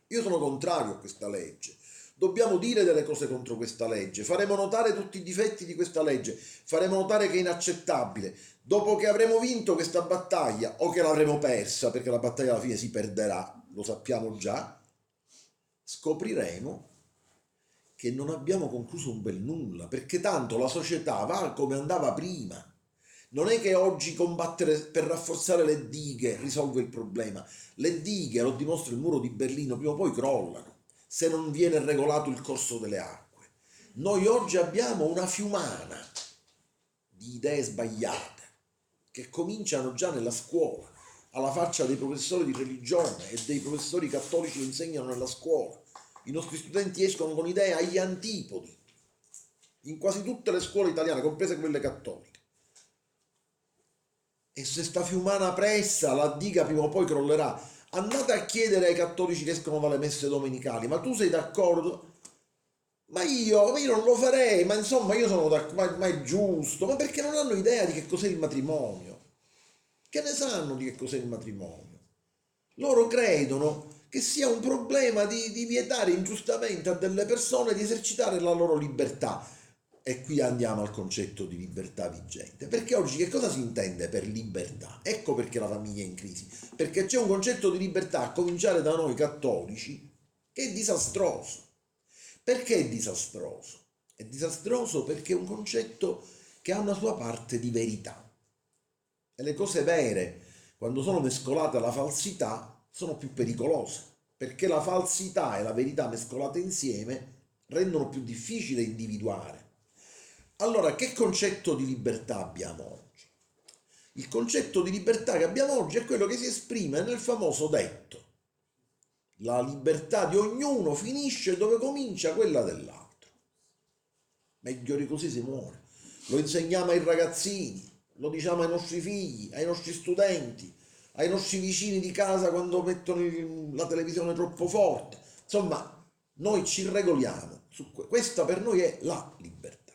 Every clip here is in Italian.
Io sono contrario a questa legge. Dobbiamo dire delle cose contro questa legge, faremo notare tutti i difetti di questa legge, faremo notare che è inaccettabile. Dopo che avremo vinto questa battaglia, o che l'avremo persa, perché la battaglia alla fine si perderà, lo sappiamo già, scopriremo che non abbiamo concluso un bel nulla, perché tanto la società va come andava prima. Non è che oggi combattere per rafforzare le dighe risolve il problema. Le dighe, lo dimostra il muro di Berlino, prima o poi crollano se non viene regolato il corso delle acque. Noi oggi abbiamo una fiumana di idee sbagliate che cominciano già nella scuola, alla faccia dei professori di religione e dei professori cattolici che insegnano nella scuola. I nostri studenti escono con idee agli antipodi in quasi tutte le scuole italiane, comprese quelle cattoliche. E se sta fiumana pressa, la diga prima o poi crollerà. Andate a chiedere ai cattolici che escono dalle messe domenicali, ma tu sei d'accordo? Ma io non lo farei, ma insomma io sono d'accordo, ma è giusto, ma perché non hanno idea di che cos'è il matrimonio? Che ne sanno di che cos'è il matrimonio? Loro credono che sia un problema di vietare ingiustamente a delle persone di esercitare la loro libertà. E qui andiamo al concetto di libertà vigente. Perché oggi che cosa si intende per libertà? Ecco perché la famiglia è in crisi. Perché c'è un concetto di libertà, a cominciare da noi cattolici, che è disastroso. Perché è disastroso? È disastroso perché è un concetto che ha una sua parte di verità. E le cose vere, quando sono mescolate alla falsità, sono più pericolose, perché la falsità e la verità mescolate insieme rendono più difficile individuare. Allora, che concetto di libertà abbiamo oggi? Il concetto di libertà che abbiamo oggi è quello che si esprime nel famoso detto: la libertà di ognuno finisce dove comincia quella dell'altro. Meglio di così si muore. Lo insegniamo ai ragazzini, lo diciamo ai nostri figli, ai nostri studenti, ai nostri vicini di casa quando mettono la televisione troppo forte. Insomma, noi ci regoliamo su questa per noi è la libertà.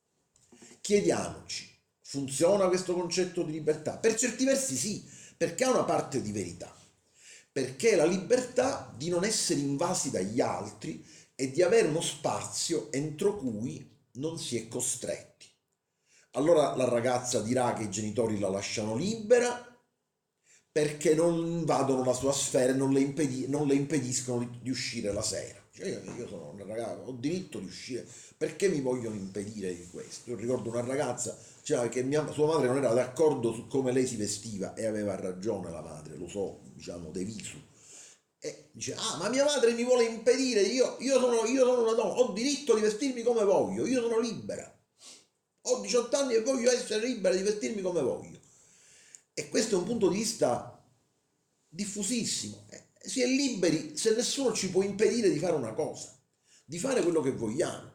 Chiediamoci, funziona questo concetto di libertà? Per certi versi sì, perché ha una parte di verità. Perché è la libertà di non essere invasi dagli altri e di avere uno spazio entro cui non si è costretti. Allora la ragazza dirà che i genitori la lasciano libera perché non invadono la sua sfera e non le impediscono di uscire la sera. Cioè, io sono una ragazza, ho diritto di uscire, perché mi vogliono impedire di questo? Io ricordo una ragazza, cioè, che sua madre non era d'accordo su come lei si vestiva e aveva ragione la madre, lo so, diciamo, de visu. E dice, ah, ma mia madre mi vuole impedire, io sono una donna, ho diritto di vestirmi come voglio, io sono libera. Ho 18 anni e voglio essere libera di vestirmi come voglio. E questo è un punto di vista diffusissimo. Si è liberi se nessuno ci può impedire di fare una cosa, di fare quello che vogliamo.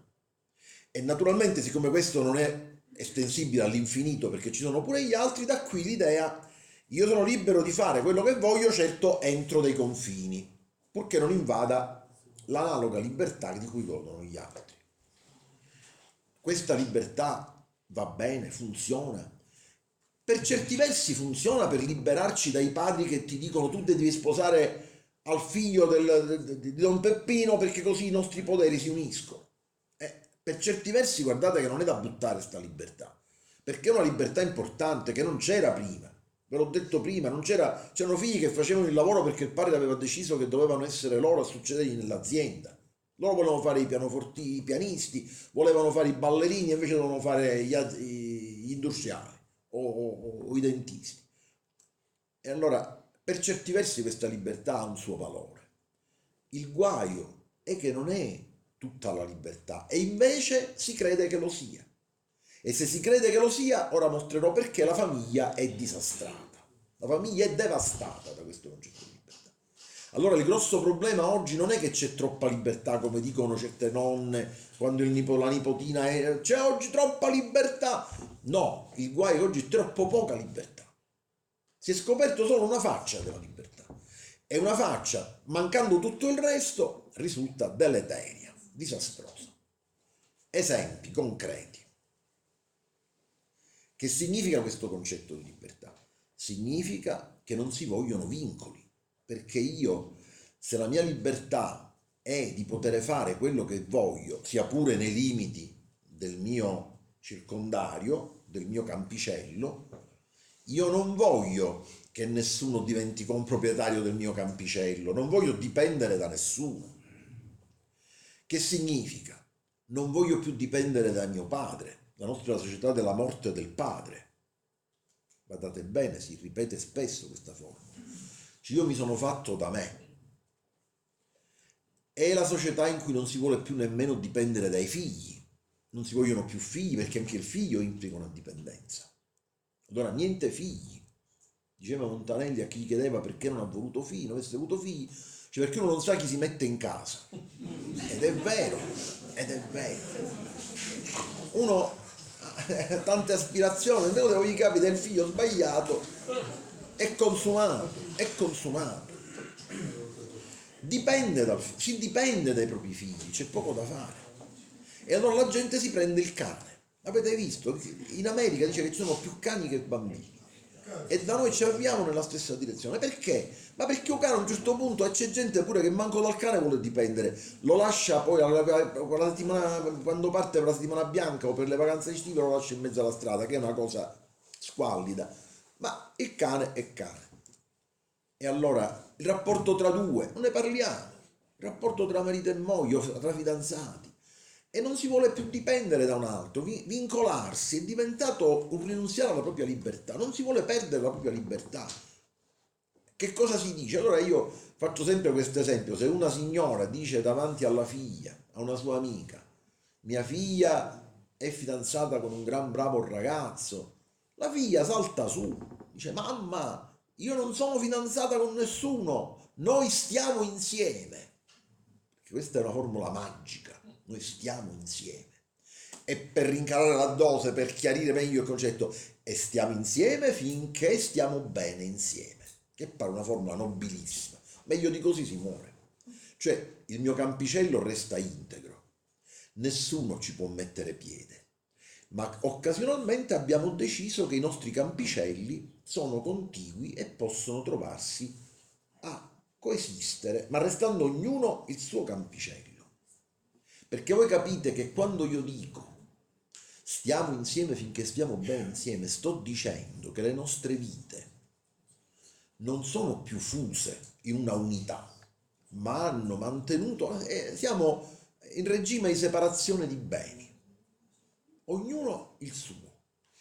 E naturalmente, siccome questo non è estensibile all'infinito, perché ci sono pure gli altri, da qui l'idea: io sono libero di fare quello che voglio, certo entro dei confini, purché non invada l'analoga libertà di cui godono gli altri. Questa libertà va bene, funziona. Per certi versi funziona per liberarci dai padri che ti dicono tu devi sposare al figlio di Don Peppino perché così i nostri poderi si uniscono. Per certi versi guardate che non è da buttare sta libertà, perché è una libertà importante che non c'era prima. Ve l'ho detto prima, non c'erano figli che facevano il lavoro perché il padre aveva deciso che dovevano essere loro a succedergli nell'azienda. Loro volevano fare i pianoforti, i pianisti, volevano fare i ballerini, invece dovevano fare gli industriali o i dentisti. E allora, per certi versi, questa libertà ha un suo valore. Il guaio è che non è tutta la libertà, e invece si crede che lo sia. E se si crede che lo sia, ora mostrerò perché la famiglia è disastrata. La famiglia è devastata da questo concetto di libertà. Allora il grosso problema oggi non è che c'è troppa libertà, come dicono certe nonne quando la nipotina è c'è oggi troppa libertà. No, il guaio è che oggi è troppo poca libertà. Si è scoperto solo una faccia della libertà. E una faccia, mancando tutto il resto, risulta deleteria, disastrosa. Esempi concreti. Che significa questo concetto di libertà? Significa che non si vogliono vincoli, perché io se la mia libertà è di poter fare quello che voglio, sia pure nei limiti del mio circondario, del mio campicello, io non voglio che nessuno diventi comproprietario del mio campicello, non voglio dipendere da nessuno. Che significa? Non voglio più dipendere da mio padre. La nostra società della morte del padre. Guardate bene, si ripete spesso questa forma. Cioè, io mi sono fatto da me. È la società in cui non si vuole più nemmeno dipendere dai figli. Non si vogliono più figli perché anche il figlio implica una dipendenza. Allora niente figli. Diceva Montanelli a chi gli chiedeva perché non ha voluto figli, non avesse avuto figli, cioè perché uno non sa chi si mette in casa. Ed è vero, ed è vero. Uno ha tante aspirazioni, nemmeno se gli capita il figlio sbagliato, è consumato, è consumato. Si dipende dai propri figli, c'è poco da fare. E allora la gente si prende il cane. Avete visto? In America dice che ci sono più cani che bambini. E da noi ci avviamo nella stessa direzione. Perché? Ma perché un cane a un certo punto, e c'è gente pure che manco dal cane vuole dipendere, lo lascia poi la settimana, quando parte per la settimana bianca o per le vacanze estive, lo lascia in mezzo alla strada, che è una cosa squallida. Ma il cane è cane. E allora il rapporto tra due, non ne parliamo, il rapporto tra marito e moglie, tra fidanzati. E non si vuole più dipendere da un altro, vincolarsi è diventato un rinunziare alla propria libertà, non si vuole perdere la propria libertà. Che cosa si dice? Allora io faccio sempre questo esempio: se una signora dice davanti alla figlia, a una sua amica, mia figlia è fidanzata con un gran bravo ragazzo, la figlia salta su, dice mamma, io non sono fidanzata con nessuno, noi stiamo insieme. Perché questa è una formula magica. Noi stiamo insieme. E per rincarare la dose, per chiarire meglio il concetto, e stiamo insieme finché stiamo bene insieme, che pare una formula nobilissima. Meglio di così si muore. Cioè, il mio campicello resta integro, nessuno ci può mettere piede, ma occasionalmente abbiamo deciso che i nostri campicelli sono contigui e possono trovarsi a coesistere, ma restando ognuno il suo campicello. Perché voi capite che quando io dico stiamo insieme finché stiamo bene insieme, sto dicendo che le nostre vite non sono più fuse in una unità, ma hanno mantenuto, siamo in regime di separazione di beni, ognuno il suo.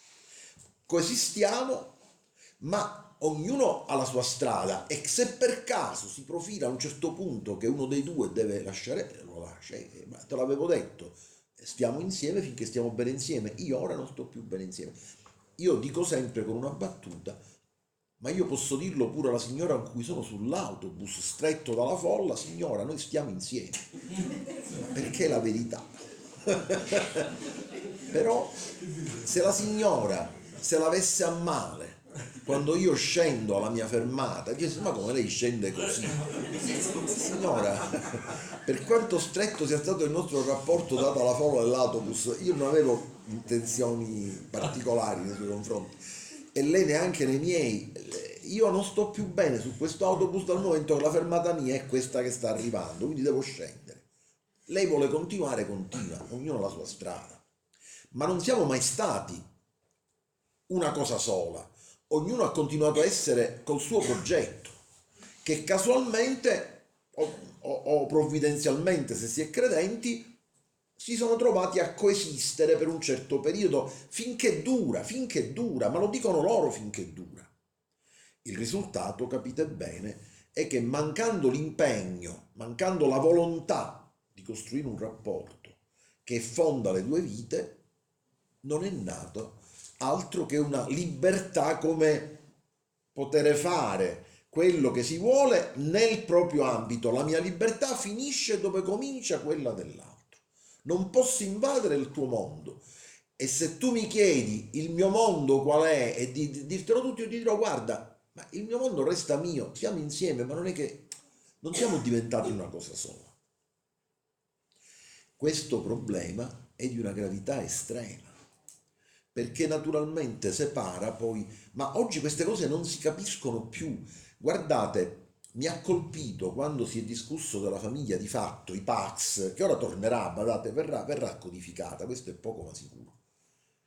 Coesistiamo, ma ognuno ha la sua strada, e se per caso si profila a un certo punto che uno dei due deve lasciare, lo lascia. Ma te l'avevo detto, stiamo insieme finché stiamo bene insieme, io ora non sto più bene insieme. Io dico sempre con una battuta, ma io posso dirlo pure alla signora con cui sono sull'autobus stretto dalla folla: signora, noi stiamo insieme, perché è la verità. Però se la signora se l'avesse a male quando io scendo alla mia fermata, dice: ma come lei scende così? Signora, per quanto stretto sia stato il nostro rapporto dato alla folla dell'autobus, io non avevo intenzioni particolari nei suoi confronti, e lei neanche nei miei. Io non sto più bene su questo autobus dal momento che la fermata mia è questa che sta arrivando, quindi devo scendere. Lei vuole continuare, continua, ognuno ha la sua strada. Ma non siamo mai stati una cosa sola, ognuno ha continuato a essere col suo progetto, che casualmente o provvidenzialmente, se si è credenti, si sono trovati a coesistere per un certo periodo, finché dura, ma lo dicono loro: finché dura. Il risultato, capite bene, è che mancando l'impegno, mancando la volontà di costruire un rapporto che fonda le due vite, non è nato altro che una libertà, come poter fare quello che si vuole nel proprio ambito. La mia libertà finisce dove comincia quella dell'altro. Non posso invadere il tuo mondo. E se tu mi chiedi il mio mondo qual è e di dirtelo tutto, io ti dirò: guarda, ma il mio mondo resta mio, siamo insieme, ma non è che non siamo diventati una cosa sola. Questo problema è di una gravità estrema, perché naturalmente separa poi, ma oggi queste cose non si capiscono più. Guardate, Mi ha colpito quando si è discusso della famiglia di fatto, i Pax, che ora tornerà, badate, verrà codificata, questo è poco ma sicuro.